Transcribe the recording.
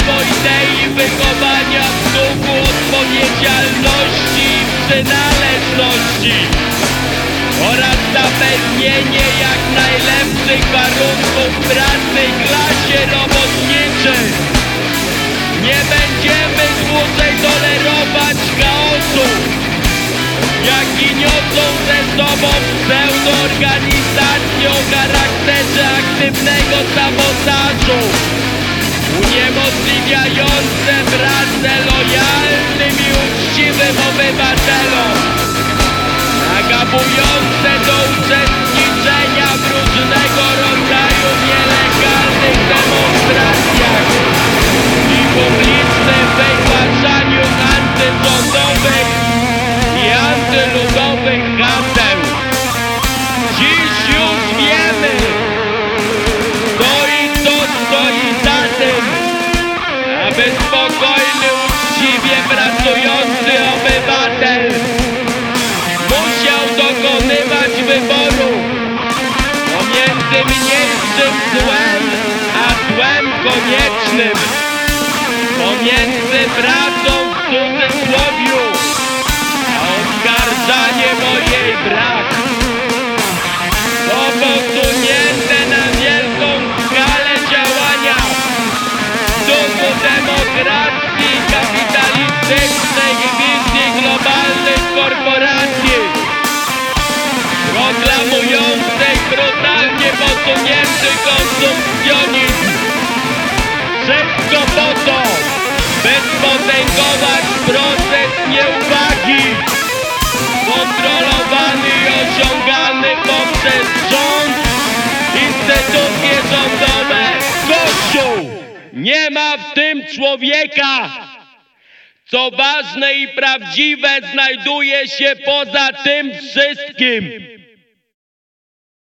idei wychowania w duchu odpowiedzialności i przynależności oraz zapewnienie jak najlepszych warunków pracy klasie robotniczej. Nie będziemy dłużej tolerować chaosu, jaki niosą ze sobą pseudoorganizacje o charakterze aktywnego sabotażu, uniemożliwiające pracę lojalnym i uczciwym obywatelom, nagabujące do uczestniczenia w różnego rodzaju nielegalnych demonstracjach i publicznym wygłaszaniu antyrządowych i antyludowych haseł. Dziś już wiemy, kto stoi za tym, aby spokojny, uczciwie pracujący obywatel musiał dokonywać wyboru pomiędzy mniejszym złem a złem koniecznym, pomiędzy pracą w cudzysłowiu a oskarżaniem o jej brak. To posunięte na wielką skalę działania w duchu demokracji i kapitalistycznej wizji globalnych korporacji, proklamującej brutalnie posunięty konsumpcjonizm. Wszystko po to, by spotęgować proces nieuwagi, kontrolowany i osiągany poprzez rząd, instytucje rządowe, Kościół. Nie ma w tym człowieka. Co ważne i prawdziwe, znajduje się poza tym wszystkim.